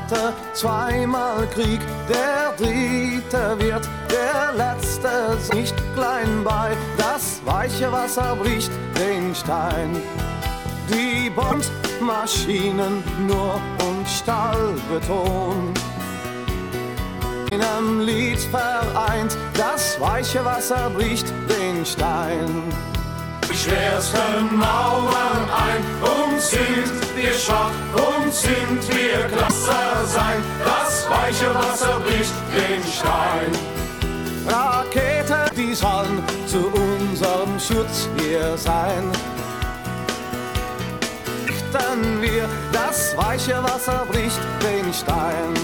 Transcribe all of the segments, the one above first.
hatte zweimal Krieg, der dritte wird der letzte, nicht klein bei. Das weiche Wasser bricht den Stein. Die Bondmaschinen nur und Stahlbeton. In einem Lied vereint, das weiche Wasser bricht den Stein. Die schwersten Mauern ein und sind wir schwach und sind wir klasse sein. Das weiche Wasser bricht den Stein. Raketen, die sollen zu unserem Schutz hier sein. Richten wir, das weiche Wasser bricht den Stein.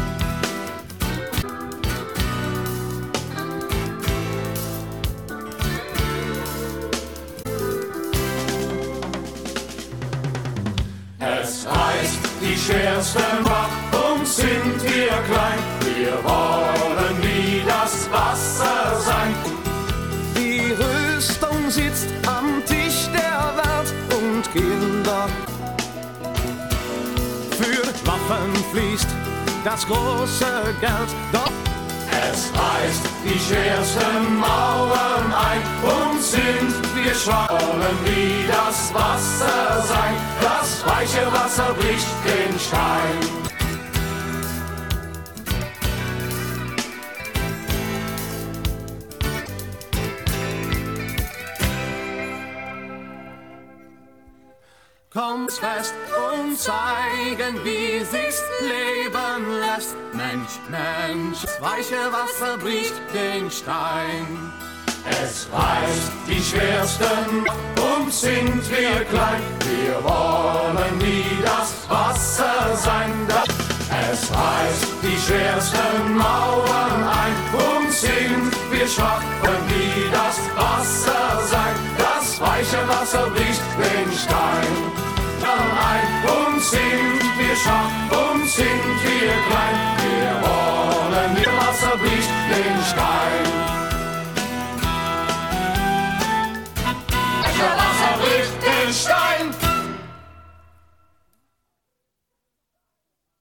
Es reißt die schwersten Wach und sind wir klein. Wir wollen wie das Wasser sein. Die Rüstung sitzt am Tisch der Welt und Kinder. Für Waffen fließt das große Geld, doch es reißt die schwersten Mauern ein und sind wir schwach. Wollen wie das Wasser sein. Das weiche Wasser bricht den Stein. kommt fest und zeigen, wie sich's leben lässt. Mensch, Mensch, das weiche Wasser bricht den Stein. Es reißt die schwersten und sind wir klein. Wir wollen wie das Wasser sein. Es reißt die schwersten Mauern ein und sind wir schwach und wie das Wasser sein. Das weiche Wasser bricht den Stein. Ein und sind wir schwach und sind wir klein. Wir wollen wie Wasser bricht den Stein.